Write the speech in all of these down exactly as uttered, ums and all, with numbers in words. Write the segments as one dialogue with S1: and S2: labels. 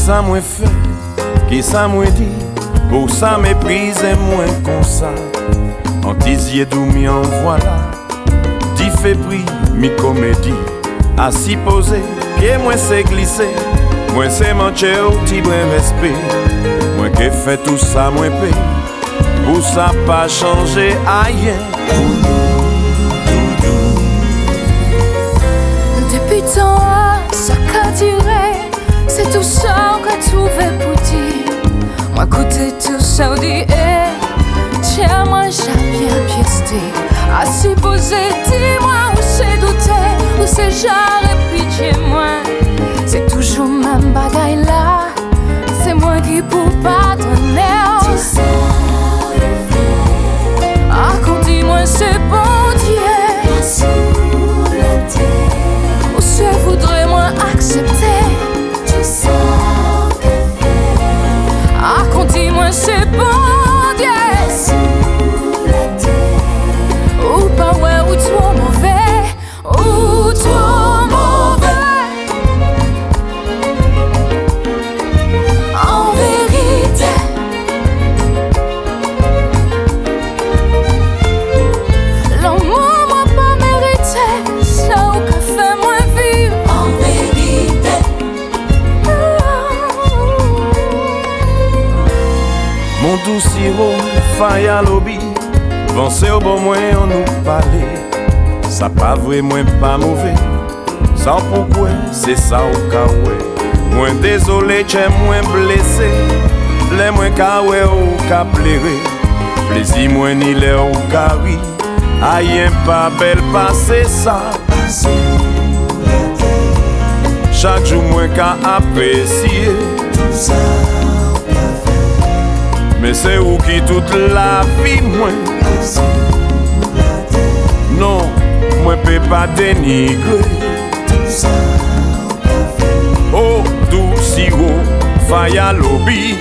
S1: ça moi fait, qui ça moi dit, pour ça méprise moi comme ça. En tisier d'où m'y en voilà, dit fait prix, mi comédie, assis posé, pied moi c'est glissé, moi c'est manché au petit brin respect, moi qui fait tout ça moi paye, pour ça pas changer aïe.
S2: Depuis tant ça qu'a duré, c'est tout ça qu'on a trouvé pour dire. Moi écoutez tout ça on dit eh, tiens moi j'ai bien piécé. Assis posé, dis-moi où c'est douté, où c'est j'aurais pitié moi. C'est toujours même bagaille là, c'est moi qui pour pardonner. Tu sais ah qu'on dit moi c'est bon Dieu sous la terre, où se voudrait moi accepter. Tu sais ah qu'on dit moi c'est bon Dieu sous la terre, ou pas ouais ou trop mauvais, ou trop mauvais. En vérité l'amour m'a pas mérité, ça ou qu'a fait moi vivre. En vérité
S1: Mon doux sirop, faille à lobby, pensez au bon moins on nous parlait. Ça pas vrai, moins pas mauvais. Ça pourquoi, c'est ça au cas ouais. Moins désolé, j'ai moins blessé. Les moins ka ouais au ka plaire. Plaisir moins ni les au ka oui. Aïe pas belle passer ça. Chaque jour moins ka apprécier. Mais c'est où qui toute la vie moi. Non, moi peux pas dénigrer. Oh, doux sirop, faille à lobby.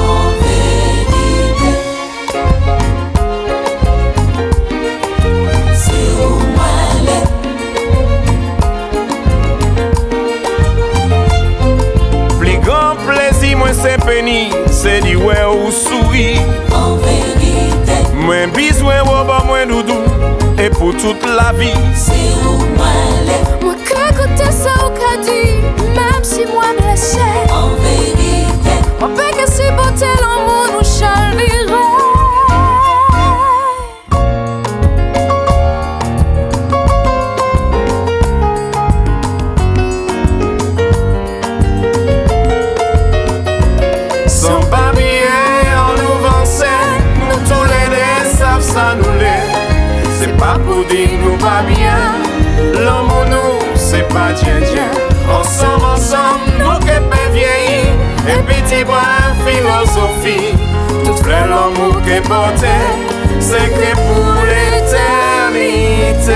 S1: Plus grand plaisir, moi c'est péni, c'est dit ouais ou souris.
S2: en vérité,
S1: Moi besoin de moi doudou, et pour toute la vie.
S2: c'est où moi l'ai. Moi que côté ça ou qu'a dit, même si moi blessé. En vérité, moi pas que si beauté l'amour nous chalvirait.
S1: Sans papier, en nous vancer, nous tous les deux savent ça nous l'est. C'est pas pour dire nous pas bien, l'amour nous c'est pas tien tien. Ensemble, ensemble, nous que pas vieillir, et petit bras philosophie. Toute fleur l'amour que porter, c'est que pour l'éternité.